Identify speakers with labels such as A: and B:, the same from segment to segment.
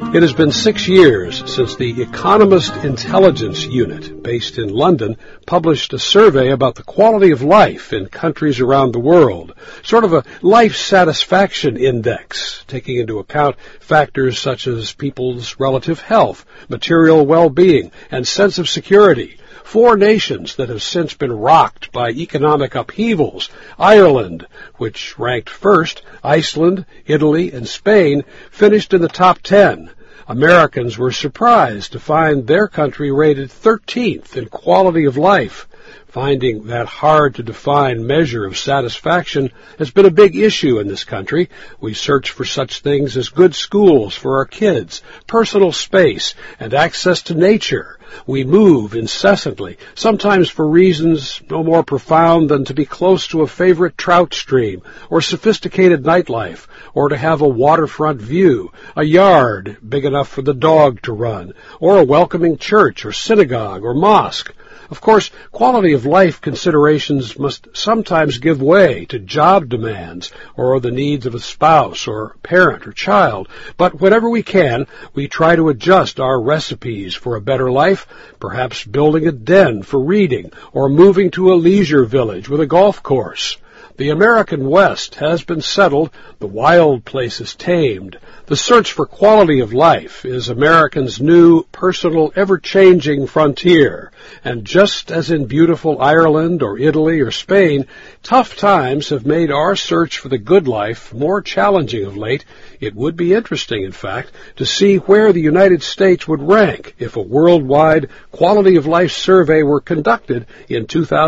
A: It has been 6 years since the Economist Intelligence Unit, based in London, published a survey about the quality of life in countries around the world, sort of a life satisfaction index, taking into account factors such as people's relative health, material well-being, and sense of security. 4 nations that have since been rocked by economic upheavals: Ireland, which ranked first, Iceland, Italy, and Spain finished in the top 10. Americans were surprised to find their country rated 13th in quality of life. Finding that hard-to-define measure of satisfaction has been a big issue in this country. We search for such things as good schools for our kids, personal space, and access to nature. We move incessantly, sometimes for reasons no more profound than to be close to a favorite trout stream, or sophisticated nightlife, or to have a waterfront view, a yard big enough for the dog to run, or a welcoming church or synagogue or mosque. Of course, quality of life considerations must sometimes give way to job demands or the needs of a spouse or parent or child, but whenever we can, we try to adjust our recipes for a better life, perhaps building a den for reading or moving to a leisure village with a golf course. The American West has been settled, the wild places tamed. The search for quality of life is Americans' new, personal, ever-changing frontier. And just as in beautiful Ireland or Italy or Spain, tough times have made our search for the good life more challenging of late. It would be interesting, in fact, to see where the United States would rank if a worldwide quality of life survey were conducted in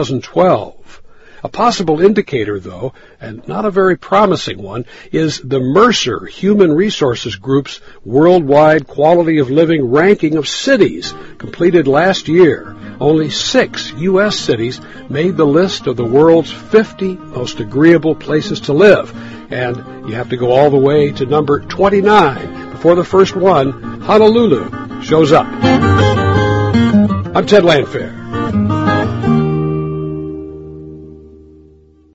A: 2012. A possible indicator, though, and not a very promising one, is the Mercer Human Resources Group's worldwide quality of living ranking of cities, completed last year. Only 6 U.S. cities made the list of the world's 50 most agreeable places to live, and you have to go all the way to number 29 before the first one, Honolulu, shows up. I'm Ted Landfair.